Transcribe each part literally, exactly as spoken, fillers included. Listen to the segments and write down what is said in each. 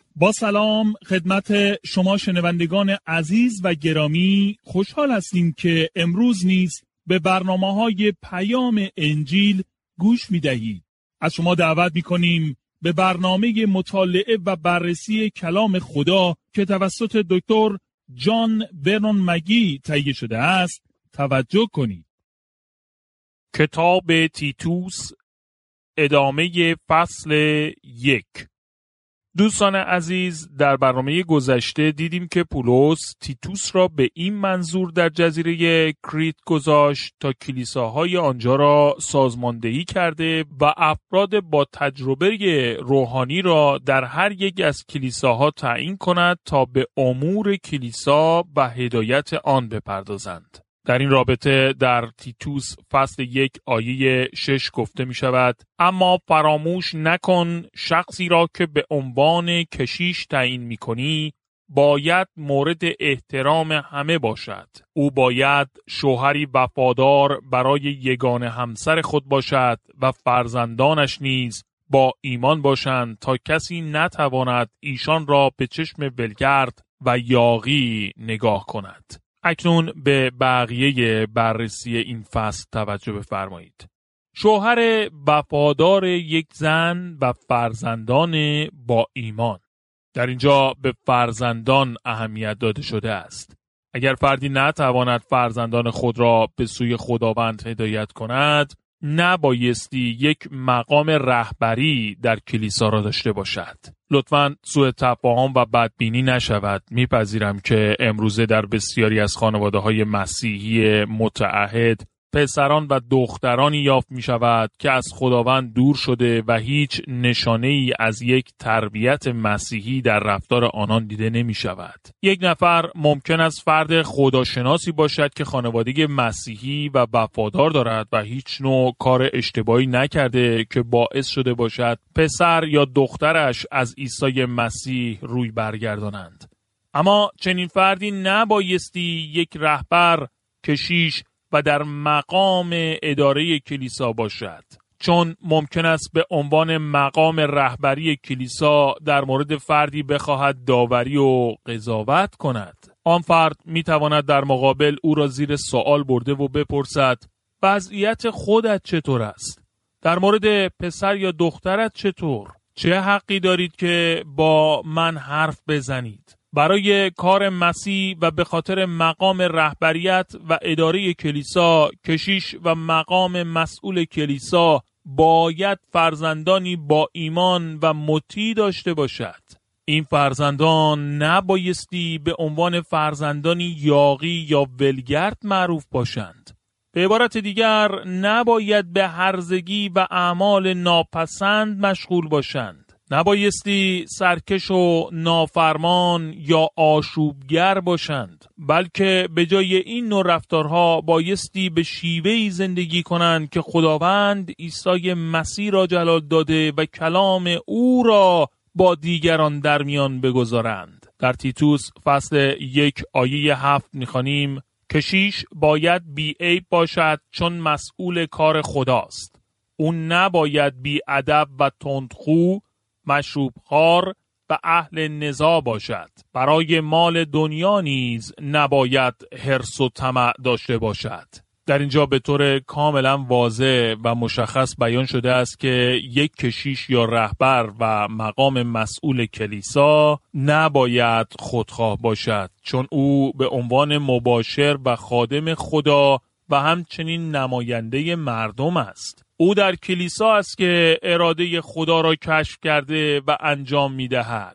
با سلام خدمت شما شنوندگان عزیز و گرامی، خوشحال هستیم که امروز نیز به برنامه‌های پیام انجیل گوش می‌دهید. از شما دعوت می‌کنیم به برنامه مطالعه و بررسی کلام خدا که توسط دکتر جان ورنون مگی تهیه شده است توجه کنید. کتاب تیتوس، ادامه فصل یک. دوستان عزیز، در برنامه گذشته دیدیم که پولس تیتوس را به این منظور در جزیره کریت گذاشت تا کلیساهای آنجا را سازماندهی کرده و افراد با تجربه روحانی را در هر یک از کلیساها تعیین کند تا به امور کلیسا و هدایت آن بپردازند. در این رابطه در تیتوس فصل یک آیه شش گفته می شود: اما فراموش نکن شخصی را که به عنوان کشیش تعیین می کنی باید مورد احترام همه باشد. او باید شوهری وفادار برای یگانه همسر خود باشد و فرزندانش نیز با ایمان باشند تا کسی نتواند ایشان را به چشم ولگرد و یاغی نگاه کند. اکنون به بقیه بررسی این فصل توجه بفرمایید. شوهر وفادار یک زن و فرزندان با ایمان. در اینجا به فرزندان اهمیت داده شده است. اگر فردی نتواند فرزندان خود را به سوی خداوند هدایت کند، نبایستی یک مقام رهبری در کلیسا را داشته باشد. لطفاً سوء تفاهم و بدبینی نشود. میپذیرم که امروزه در بسیاری از خانواده‌های مسیحی متعهد پسران و دخترانی یافت می شود که از خداوند دور شده و هیچ نشانه ای از یک تربیت مسیحی در رفتار آنان دیده نمی شود. یک نفر ممکن است فرد خداشناسی باشد که خانواده مسیحی و وفادار دارد و هیچ نوع کار اشتباهی نکرده که باعث شده باشد پسر یا دخترش از عیسی مسیح روی برگردانند. اما چنین فردی نبایستی یک رهبر، کشیش و در مقام اداره کلیسا باشد، چون ممکن است به عنوان مقام رهبری کلیسا در مورد فردی بخواهد داوری و قضاوت کند. آن فرد می تواند در مقابل او را زیر سوال برده و بپرسد: وضعیت خودت چطور است؟ در مورد پسر یا دخترت چطور؟ چه حقی دارید که با من حرف بزنید؟ برای کار مسیح و به خاطر مقام رهبریت و اداره کلیسا، کشیش و مقام مسئول کلیسا باید فرزندانی با ایمان و مطیع داشته باشد. این فرزندان نبایستی به عنوان فرزندانی یاغی یا ولگرد معروف باشند. به عبارت دیگر، نباید به هرزگی و اعمال ناپسند مشغول باشند. نبایستی سرکش و نافرمان یا آشوبگر باشند، بلکه به جای این نوع رفتارها بایستی به شیوهی زندگی کنند که خداوند عیسی مسیح را جلال داده و کلام او را با دیگران در میان بگذارند. در تیتوس فصل یک آیه هفت می‌خوانیم: کشیش باید بی‌عیب باشد چون مسئول کار خداست. او نباید بی‌ادب و تندخو، مشروبخوار و اهل نزاع باشد. برای مال دنیا نیز نباید حرص و طمع داشته باشد. در اینجا به طور کاملا واضح و مشخص بیان شده است که یک کشیش یا رهبر و مقام مسئول کلیسا نباید خودخواه باشد، چون او به عنوان مباشر و خادم خدا و همچنین نماینده مردم است. او در کلیسا است که اراده خدا را کشف کرده و انجام می دهد.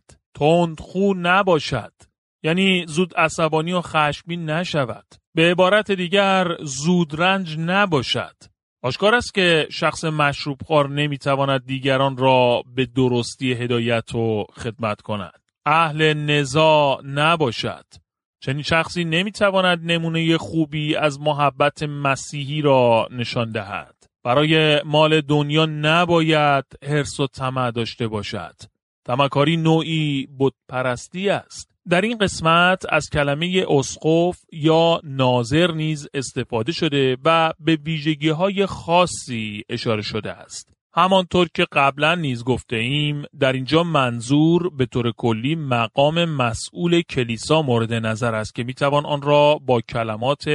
تندخو نباشد، یعنی زود عصبانی و خشمگین نشود. به عبارت دیگر، زود رنج نباشد. آشکار است که شخص مشروبخوار نمی تواند دیگران را به درستی هدایت و خدمت کند. اهل نزاع نباشد. چنین شخصی نمی تواند نمونه خوبی از محبت مسیحی را نشان دهد. برای مال دنیا نباید حرص و طمع داشته باشد. طمعکاری نوعی بتپرستی است. در این قسمت از کلمه اسقف یا ناظر نیز استفاده شده و به ویژگی‌های خاصی اشاره شده است. همانطور که قبلا نیز گفته ایم، در اینجا منظور به طور کلی مقام مسئول کلیسا مورد نظر است که میتوان آن را با کلمات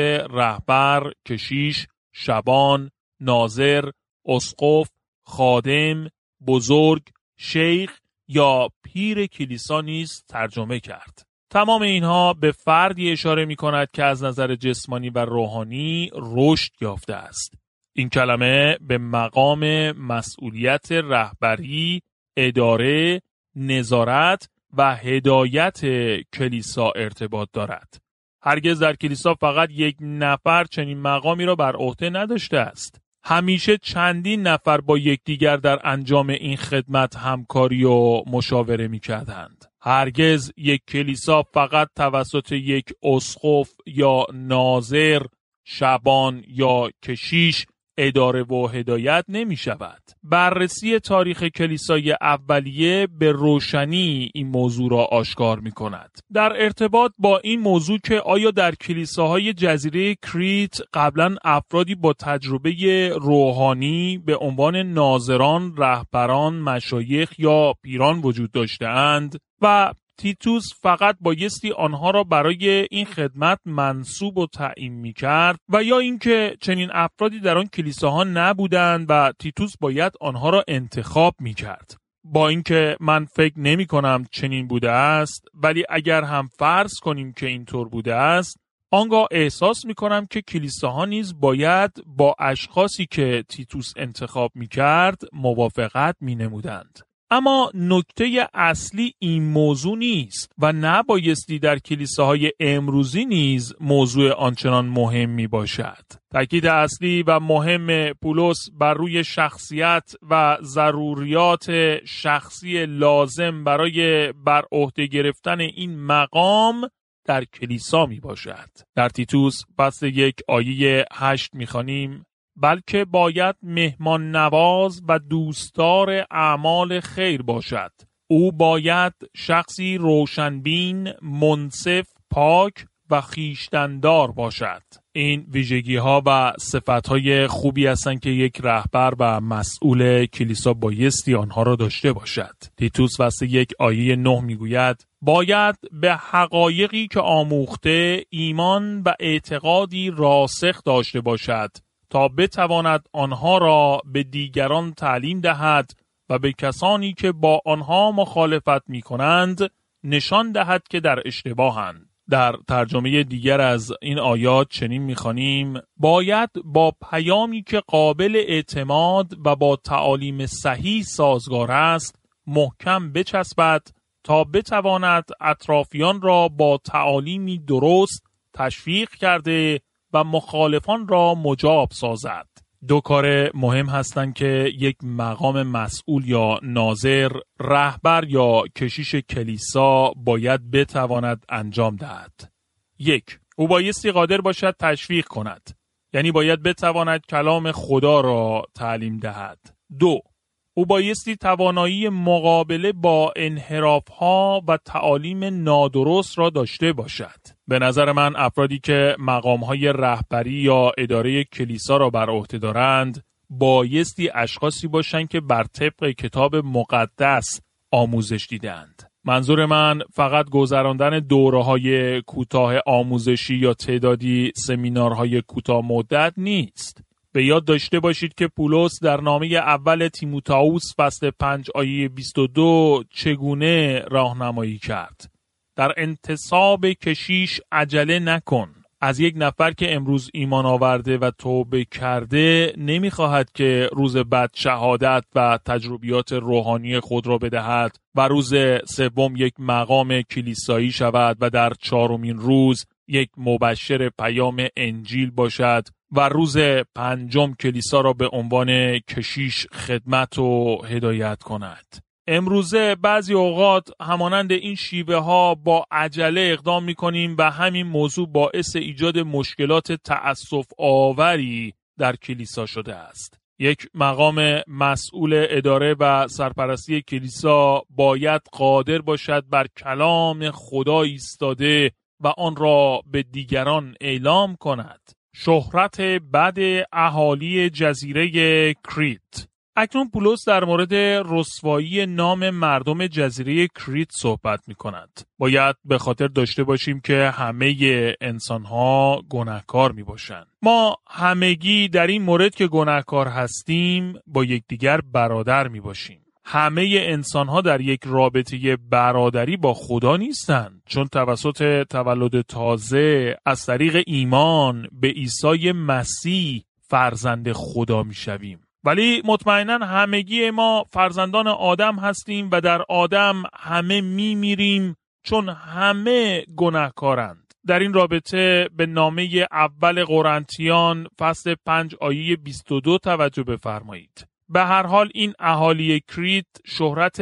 رهبر، کشیش، شبان، ناظر، اسقف، خادم، بزرگ، شیخ یا پیر کلیسا نیز ترجمه کرد. تمام اینها به فردی اشاره می کند که از نظر جسمانی و روحانی رشد یافته است. این کلمه به مقام مسئولیت رهبری، اداره، نظارت و هدایت کلیسا ارتباط دارد. هرگز در کلیسا فقط یک نفر چنین مقامی را بر عهده نداشته است. همیشه چندین نفر با یکدیگر در انجام این خدمت همکاری و مشاوره می‌کردند. هرگز یک کلیسا فقط توسط یک اسقف یا ناظر، شبان یا کشیش اداره و هدایت نمی شود. بررسی تاریخ کلیسای اولیه به روشنی این موضوع را آشکار می کند. در ارتباط با این موضوع که آیا در کلیساهای جزیره کریت قبلا افرادی با تجربه روحانی به عنوان ناظران، رهبران، مشایخ یا پیران وجود داشته‌اند و تیتوس فقط بایستی آنها را برای این خدمت منصوب و تعیین می‌کرد و یا اینکه چنین افرادی در آن کلیساها نبودند و تیتوس باید آنها را انتخاب می‌کرد. با اینکه من فکر نمی‌کنم چنین بوده است، ولی اگر هم فرض کنیم که اینطور بوده است، آنگاه احساس می‌کنم که کلیساها نیز باید با اشخاصی که تیتوس انتخاب می‌کرد موافقت می‌نمودند. اما نکته اصلی این موضوع نیست و نبایستی در کلیساهای امروزی نیز موضوع آنچنان مهمی باشد. تاکید اصلی و مهم پولس بر روی شخصیت و ضروریات شخصی لازم برای بر عهده گرفتن این مقام در کلیسا می باشد. در تیتوس فصل یک آیه هشت می خوانیم: بلکه باید مهمان نواز و دوستدار اعمال خیر باشد. او باید شخصی روشنبین، منصف، پاک و خویشتن‌دار باشد. این ویژگی ها و صفت های خوبی هستند که یک رهبر و مسئول کلیسا بایستی آنها را داشته باشد. تیتوس فصل یک آیه نه میگوید: باید به حقایقی که آموخته ایمان و اعتقادی راسخ داشته باشد تا بتواند آنها را به دیگران تعلیم دهد و به کسانی که با آنها مخالفت می کنند نشان دهد که در اشتباهند. در ترجمه دیگر از این آیات چنین می خوانیم: باید با پیامی که قابل اعتماد و با تعالیم صحیح سازگار است محکم بچسبد تا بتواند اطرافیان را با تعالیمی درست تشویق کرده و مخالفان را مجاب سازد. دو کار مهم هستند که یک مقام مسئول یا ناظر، رهبر یا کشیش کلیسا باید بتواند انجام دهد. یک، او بایستی قادر باشد تشویق کند، یعنی باید بتواند کلام خدا را تعلیم دهد. دو، او بایستی توانایی مقابله با انحراف‌ها و تعالیم نادرست را داشته باشد. به نظر من افرادی که مقام‌های رهبری یا اداره کلیسا را بر عهده دارند بایستی اشخاصی باشند که بر طبق کتاب مقدس آموزش دیدند. منظور من فقط گذراندن دوره‌های کوتاه آموزشی یا تعدادی سمینارهای کوتاه مدت نیست. به یاد داشته باشید که پولس در نامه اول تیموتائوس فصل پنج آیه بیست و دو چگونه راهنمایی کرد: در انتصاب کشیش عجله نکن. از یک نفر که امروز ایمان آورده و توبه کرده نمیخواهد که روز بعد شهادت و تجربیات روحانی خود را بدهد و روز سوم یک مقام کلیسایی شود و در چهارمین روز یک مبشر پیام انجیل باشد و روز پنجم کلیسا را به عنوان کشیش خدمت و هدایت کند. امروزه بعضی اوقات همانند این شیوه ها با عجله اقدام می کنیم و همین موضوع باعث ایجاد مشکلات تأسف آوری در کلیسا شده است. یک مقام مسئول اداره و سرپرستی کلیسا باید قادر باشد بر کلام خدا ایستاده و آن را به دیگران اعلام کند. شهرت بد اهالی جزیره کریت. اکنون پولس در مورد رسوایی نام مردم جزیره کریت صحبت می کند. باید به خاطر داشته باشیم که همه انسان‌ها گناهکار می باشند. ما همگی در این مورد که گناهکار هستیم با یکدیگر برادر می باشیم. همه انسان‌ها در یک رابطه برادری با خدا نیستند، چون توسط تولد تازه از طریق ایمان به عیسی مسیح فرزند خدا می‌شویم. ولی مطمئناً همگی ما فرزندان آدم هستیم و در آدم همه می‌میریم، چون همه گناهکارند. در این رابطه به نامه اول قرنتیان فصل پنج آیه بیست و دو توجه بفرمایید. به هر حال این اهالی کریت شهرت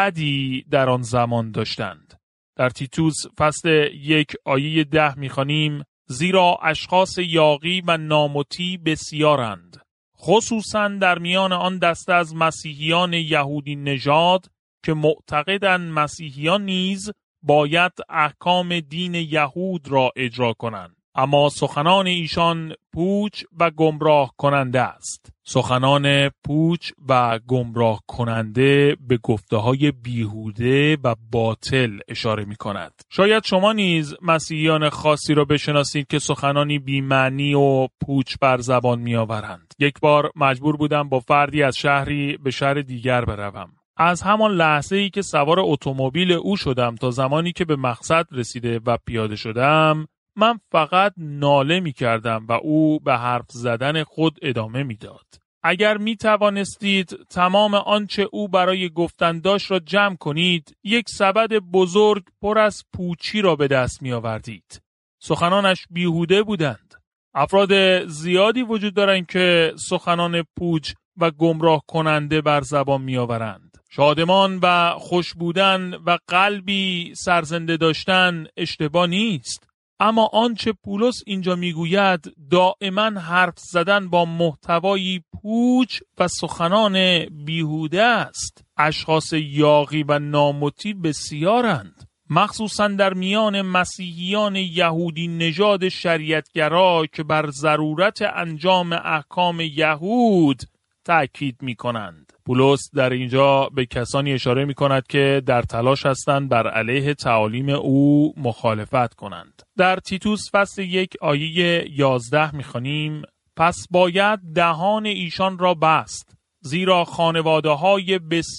بدی در آن زمان داشتند. در تیتوس فصل یک آیه ده می‌خوانیم: زیرا اشخاص یاغی و نامطیع بسیارند، خصوصاً در میان آن دسته از مسیحیان یهودی نژاد که معتقدند مسیحیان نیز باید احکام دین یهود را اجرا کنند. اما سخنان ایشان پوچ و گمراه کننده است. سخنان پوچ و گمراه کننده به گفته‌های بیهوده و باطل اشاره می کند. شاید شما نیز مسیحیان خاصی را بشناسید که سخنانی بی‌معنی و پوچ بر زبان می آورند. یک بار مجبور بودم با فردی از شهری به شهر دیگر بروم. از همان لحظه‌ای که سوار اتومبیل او شدم تا زمانی که به مقصد رسیده و پیاده شدم، من فقط ناله می کردم و او به حرف زدن خود ادامه می داد. اگر می توانستید تمام آنچه او برای گفتن داشت را جمع کنید، یک سبد بزرگ پر از پوچی را به دست می آوردید. سخنانش بیهوده بودند. افراد زیادی وجود دارند که سخنان پوچ و گمراه کننده بر زبان می آورند. شادمان و خوش بودن و قلبی سرزنده داشتن اشتباه نیست. اما آنچه پولس اینجا میگوید دائما حرف زدن با محتوایی پوچ و سخنان بیهوده است. اشخاص یاغی و نامطیع بسیارند، مخصوصا در میان مسیحیان یهودی نژاد شریعتگرا که بر ضرورت انجام احکام یهود تأکید می کنند. پولس در اینجا به کسانی اشاره می کند که در تلاش هستند بر علیه تعالیم او مخالفت کنند. در تیتوس فصل یک آیه یازده می خوانیم: پس باید دهان ایشان را بست، زیرا خانواده های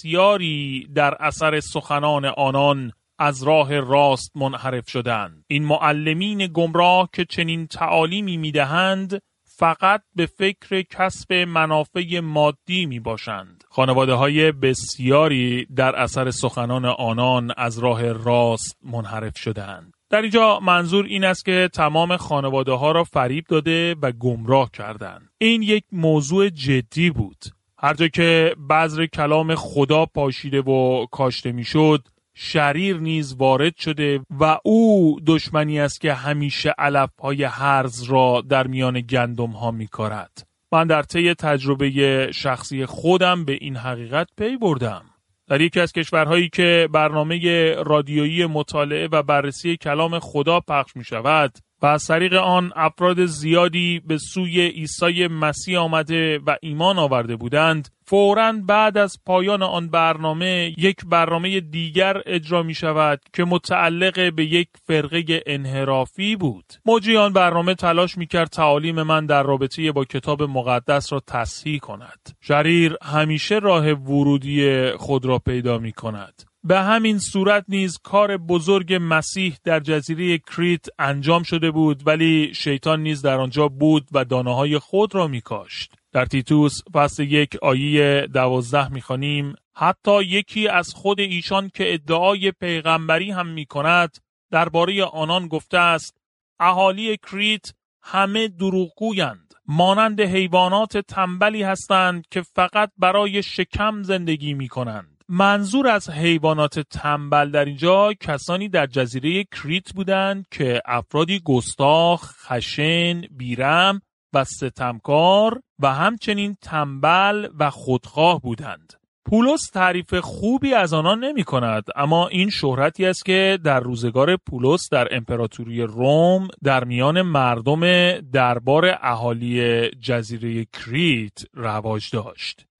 بسیاری در اثر سخنان آنان از راه راست منحرف شدند. این معلمین گمراه که چنین تعالیمی می دهند فقط به فکر کسب منافع مادی می باشند. خانواده های بسیاری در اثر سخنان آنان از راه راست منحرف شدند. در اینجا منظور این است که تمام خانواده ها را فریب داده و گمراه کردند. این یک موضوع جدی بود. هر جا که بذر کلام خدا پاشیده و کاشته می شد، شریر نیز وارد شده و او دشمنی است که همیشه علفهای هرز را در میان گندم ها می کارد. من در طی تجربه شخصی خودم به این حقیقت پی بردم. در یکی از کشورهایی که برنامه رادیویی مطالعه و بررسی کلام خدا پخش می شود و از طریق آن افراد زیادی به سوی عیسی مسیح آمده و ایمان آورده بودند، فوراً بعد از پایان آن برنامه یک برنامه دیگر اجرا می شود که متعلق به یک فرقه انحرافی بود. مجری آن برنامه تلاش می کرد تعالیم من در رابطه با کتاب مقدس را تصحیح کند. شریر همیشه راه ورودی خود را پیدا می کند. به همین صورت نیز کار بزرگ مسیح در جزیره کریت انجام شده بود، ولی شیطان نیز در آنجا بود و دانه‌های خود را می‌کاشت. در تیتوس فصل یک آیه دوازده می‌خوانیم: حتی یکی از خود ایشان که ادعای پیغمبری هم می‌کند درباره آنان گفته است: اهالی کریت همه دروغگویند، مانند حیوانات تنبلی هستند که فقط برای شکم زندگی می‌کنند. منظور از حیوانات تنبل در اینجا کسانی در جزیره کریت بودند که افرادی گستاخ، خشن، بیرحم و ستمکار و همچنین تنبل و خودخواه بودند. پولس تعریف خوبی از آنان نمی کند، اما این شهرتی است که در روزگار پولس در امپراتوری روم در میان مردم دربار اهالی جزیره کریت رواج داشت.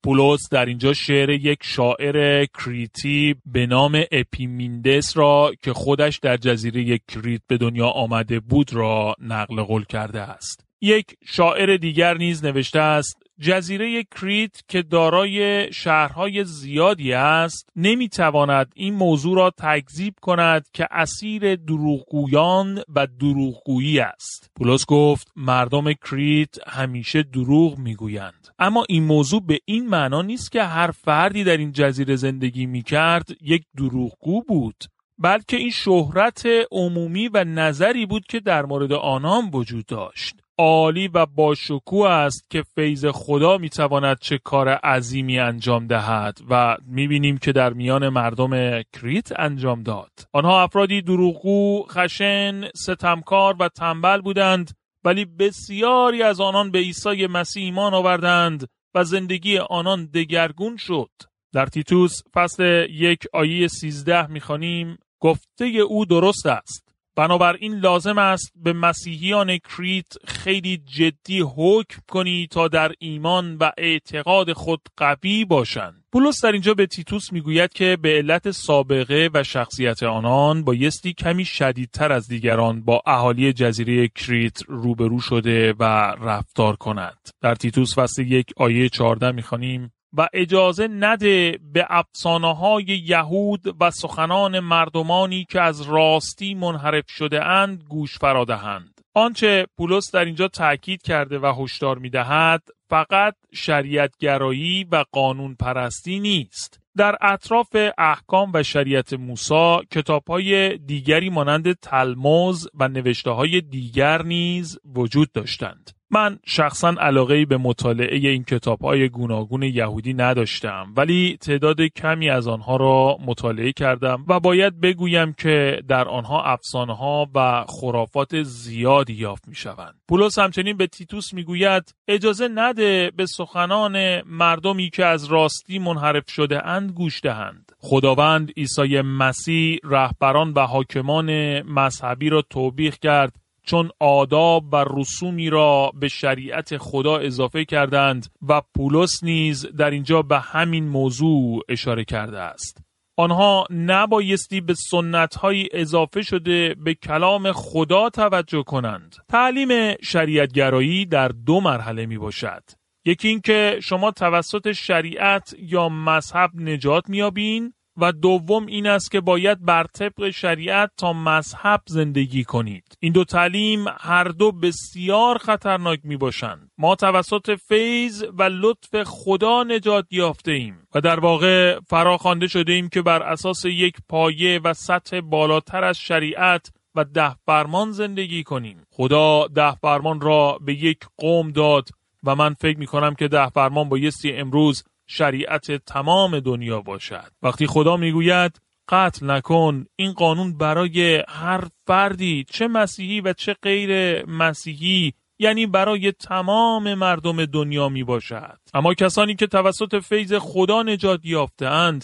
پولس در اینجا شعر یک شاعر کریتی به نام اپیمیندس را که خودش در جزیره کریت به دنیا آمده بود را نقل قول کرده است. یک شاعر دیگر نیز نوشته است: جزیره کریت که دارای شهرهای زیادی است نمیتواند این موضوع را تکذیب کند که اسیر دروغگویان و دروغگویی است. پولس گفت مردم کریت همیشه دروغ میگویند، اما این موضوع به این معنا نیست که هر فردی در این جزیره زندگی میکرد یک دروغگو بود، بلکه این شهرت عمومی و نظری بود که در مورد آنان وجود داشت. عالی و باشکوه است که فیض خدا میتواند چه کار عظیمی انجام دهد و میبینیم که در میان مردم کریت انجام داد. آنها افرادی دروغگو، خشن، ستمکار و تنبل بودند، ولی بسیاری از آنان به عیسی مسیح ایمان آوردند و زندگی آنان دگرگون شد. در تیتوس فصل یک آیه سیزده میخوانیم: گفته او درست است، بنابراین لازم است به مسیحیان کریت خیلی جدی حکم کنی تا در ایمان و اعتقاد خود قوی باشند. پولس در اینجا به تیتوس میگوید که به علت سابقه و شخصیت آنان بایستی کمی شدیدتر از دیگران با اهالی جزیره کریت روبرو شده و رفتار کند. در تیتوس فصل یک آیه چهارده میخوانیم: و اجازه نده به افسانه‌های یهود و سخنان مردمانی که از راستی منحرف شده اند گوش فرا دهند. آنچه پولس در اینجا تأکید کرده و هشدار می‌دهد فقط شریعت گرایی و قانون پرستی نیست. در اطراف احکام و شریعت موسی کتاب‌های دیگری مانند تلموذ و نوشته‌های دیگر نیز وجود داشتند. من شخصاً علاقه‌ای به مطالعه این کتاب‌های گوناگون یهودی نداشتم، ولی تعداد کمی از آنها را مطالعه کردم و باید بگویم که در آنها افسانه‌ها و خرافات زیادی یافت می‌شوند. پولس همچنین به تیتوس می‌گوید اجازه نده به سخنان مردمی که از راستی منحرف شده اند گوش دهند. خداوند عیسی مسیح رهبران و حاکمان مذهبی را توبیخ کرد چون آداب و رسومی را به شریعت خدا اضافه کردند و پولس نیز در اینجا به همین موضوع اشاره کرده است. آنها نبایستی به سنت‌های اضافه شده به کلام خدا توجه کنند. تعلیم شریعتگرایی در دو مرحله می باشد. یکی این که شما توسط شریعت یا مذهب نجات می‌یابین و دوم این است که باید بر طبق شریعت تا مذهب زندگی کنید. این دو تعلیم هر دو بسیار خطرناک می باشند. ما توسط فیض و لطف خدا نجات یافته ایم و در واقع فراخوانده شده ایم که بر اساس یک پایه و سطح بالاتر از شریعت و ده فرمان زندگی کنیم. خدا ده فرمان را به یک قوم داد و من فکر می کنم که ده فرمان بایستی امروز شریعت تمام دنیا باشد. وقتی خدا میگوید قتل نکن، این قانون برای هر فردی چه مسیحی و چه غیر مسیحی، یعنی برای تمام مردم دنیا می باشد. اما کسانی که توسط فیض خدا نجات یافته‌اند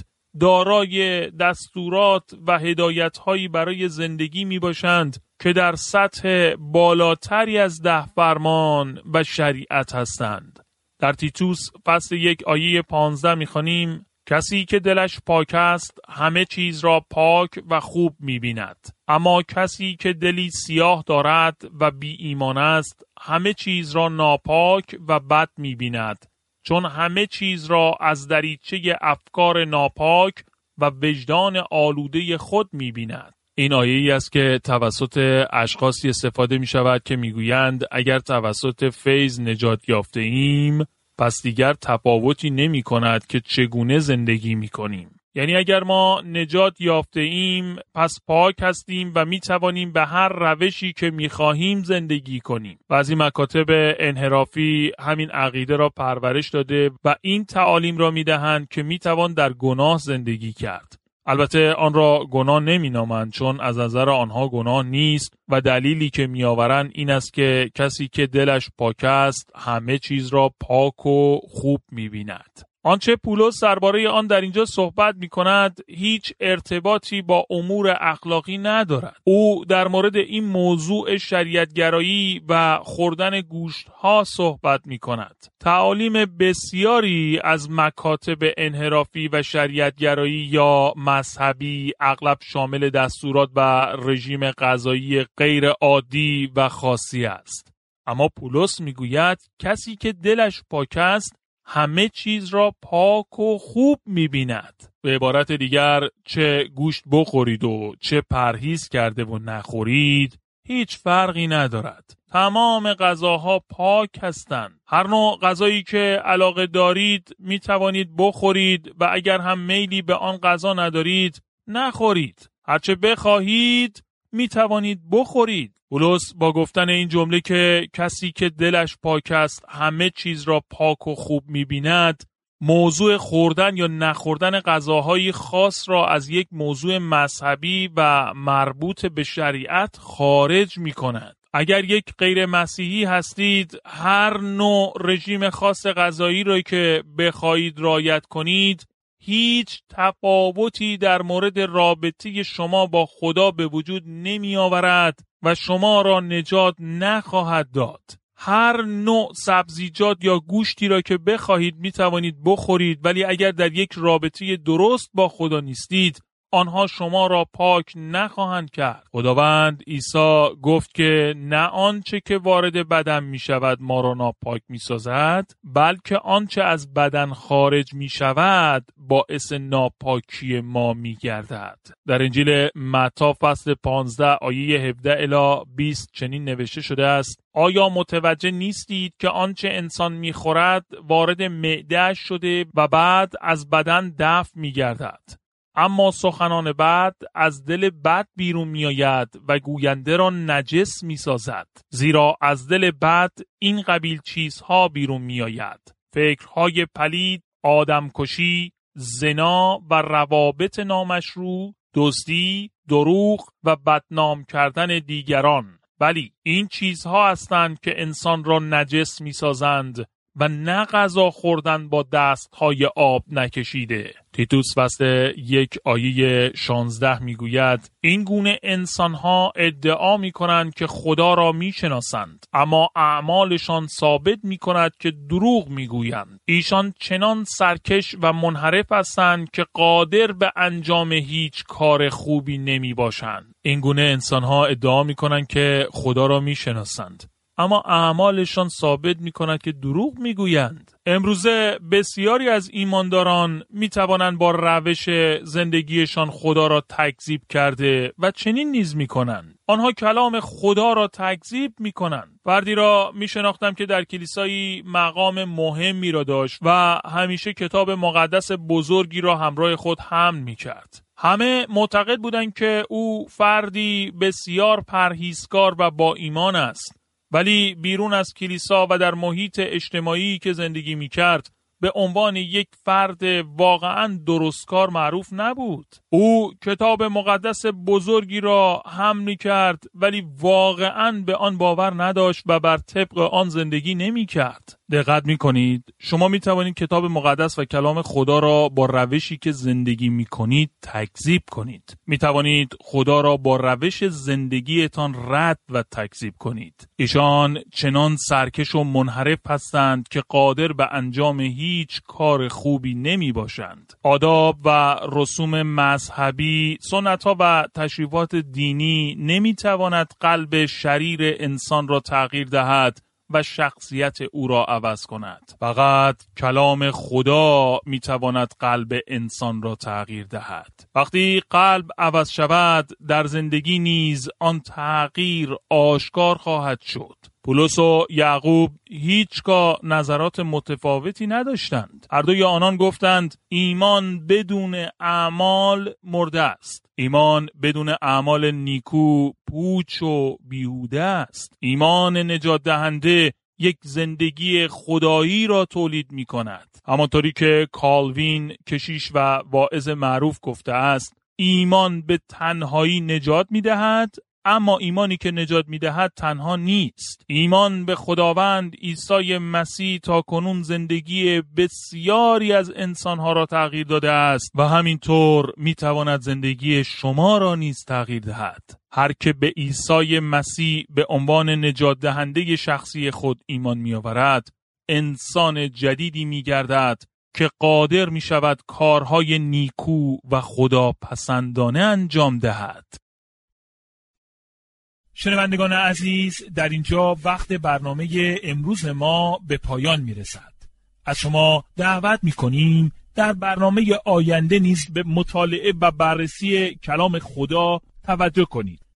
دارای دستورات و هدایت‌هایی برای زندگی می باشند که در سطح بالاتری از ده فرمان و شریعت هستند. در تیتوس فصل یک آیه پانزده می‌خوانیم: کسی که دلش پاک است همه چیز را پاک و خوب می‌بیند، اما کسی که دلی سیاه دارد و بی ایمان است همه چیز را ناپاک و بد می‌بیند، چون همه چیز را از دریچه افکار ناپاک و وجدان آلوده خود می‌بیند. این آیه ای است که توسط اشخاصی استفاده می شود که می گویند اگر توسط فیض نجات یافته ایم پس دیگر تفاوتی نمی کند که چگونه زندگی می کنیم. یعنی اگر ما نجات یافته ایم پس پاک هستیم و می توانیم به هر روشی که می خواهیم زندگی کنیم. بعضی مکاتب انحرافی همین عقیده را پرورش داده و این تعالیم را می دهند که می توان در گناه زندگی کرد. البته آن را گناه نمی نامند چون از نظر آنها گناه نیست و دلیلی که می آورند این است که کسی که دلش پاک است همه چیز را پاک و خوب می بیند. آنچه پولس درباره آن در اینجا صحبت می کند هیچ ارتباطی با امور اخلاقی ندارد. او در مورد این موضوع شریعتگرایی و خوردن گوشت ها صحبت می کند. تعالیم بسیاری از مکاتب انحرافی و شریعتگرایی یا مذهبی اغلب شامل دستورات و رژیم غذایی غیر عادی و خاصی است. اما پولس می گوید کسی که دلش پاک است همه چیز را پاک و خوب می‌بیند. به عبارت دیگر چه گوشت بخورید و چه پرهیز کرده و نخورید هیچ فرقی ندارد. تمام غذاها پاک هستند. هر نوع غذایی که علاقه دارید می توانید بخورید و اگر هم میلی به آن غذا ندارید نخورید. هرچه بخواهید می توانید بخورید. پولس با گفتن این جمله که کسی که دلش پاک است همه چیز را پاک و خوب می‌بیند، موضوع خوردن یا نخوردن غذاهای خاص را از یک موضوع مذهبی و مربوط به شریعت خارج می‌کند. اگر یک غیر مسیحی هستید، هر نوع رژیم خاص غذایی را که بخواهید رعایت کنید، هیچ تفاوتی در مورد رابطه شما با خدا به وجود نمی آورد و شما را نجات نخواهد داد. هر نوع سبزیجات یا گوشتی را که بخواهید می توانید بخورید، ولی اگر در یک رابطه درست با خدا نیستید آنها شما را پاک نخواهند کرد. خداوند عیسی گفت که نه آنچه که وارد بدن می شود ما را ناپاک می سازد، بلکه آنچه از بدن خارج می شود باعث ناپاکی ما می گردد. در انجیل متی فصل پانزده آیه هفده الی بیست چنین نوشته شده است: آیا متوجه نیستید که آنچه انسان می خورد وارد معده شده و بعد از بدن دفع می گردد؟ اما سخنان بد از دل بد بیرون می آید و گوینده را نجس می سازد. زیرا از دل بد این قبیل چیزها بیرون می آید: فکرهای پلید، آدمکشی، زنا و روابط نامشروع، دزدی، دروغ و بدنام کردن دیگران. ولی این چیزها هستند که انسان را نجس می سازند و نه غذا خوردن با دستهای آب نکشیده. تیتوس فصل یک آیه شانزده میگوید: این گونه انسانها ادعا میکنند که خدا را میشناسند، اما اعمالشان ثابت میکند که دروغ میگویند. ایشان چنان سرکش و منحرف هستند که قادر به انجام هیچ کار خوبی نمیباشند. این گونه انسانها ادعا میکنند که خدا را میشناسند، اما اعمالشان ثابت می‌کند که دروغ می‌گویند. امروزه بسیاری از ایمانداران می‌توانند با روش زندگیشان خدا را تکذیب کرده و چنین نیز می‌کنند. آنها کلام خدا را تکذیب می‌کنند. فردی را می‌شناختم که در کلیسایی مقام مهمی را داشت و همیشه کتاب مقدس بزرگی را همراه خود حمل می‌کرد. همه معتقد بودند که او فردی بسیار پرهیزکار و با ایمان است. ولی بیرون از کلیسا و در محیط اجتماعی که زندگی می کرد به عنوان یک فرد واقعاً درستکار معروف نبود. او کتاب مقدس بزرگی را حمل می کرد ولی واقعاً به آن باور نداشت و بر طبق آن زندگی نمی کرد. دقت می کنید؟ شما می توانید کتاب مقدس و کلام خدا را با روشی که زندگی می کنید تکذیب کنید. می توانید خدا را با روش زندگیتان رد و تکذیب کنید. ایشان چنان سرکش و منحرف هستند که قادر به انجام هیچ کار خوبی نمی باشند. آداب و رسوم مذهبی، سنت‌ها و تشریفات دینی نمی تواند قلب شریر انسان را تغییر دهد و شخصیت او را عوض کند. فقط کلام خدا می تواند قلب انسان را تغییر دهد. وقتی قلب عوض شود، در زندگی نیز آن تغییر آشکار خواهد شد. پولس و یعقوب هیچگاه نظرات متفاوتی نداشتند. هر دوی آنان گفتند ایمان بدون اعمال مرده است. ایمان بدون اعمال نیکو پوچ و بیهوده است. ایمان نجات دهنده یک زندگی خدایی را تولید می کند. همانطوری که کالوین کشیش و واعظ معروف گفته است: ایمان به تنهایی نجات می دهد، اما ایمانی که نجات می‌دهد تنها نیست. ایمان به خداوند عیسی مسیح تاکنون زندگی بسیاری از انسانها را تغییر داده است و همینطور می‌تواند زندگی شما را نیز تغییر دهد. هر که به عیسی مسیح به عنوان نجات دهنده شخصی خود ایمان می‌آورد، انسان جدیدی می‌گردد که قادر می‌شود کارهای نیکو و خداپسندانه انجام دهد. شنوندگان عزیز، در اینجا وقت برنامه امروز ما به پایان میرسد. از شما دعوت میکنیم در برنامه آینده نیز به مطالعه و بررسی کلام خدا توجه کنید.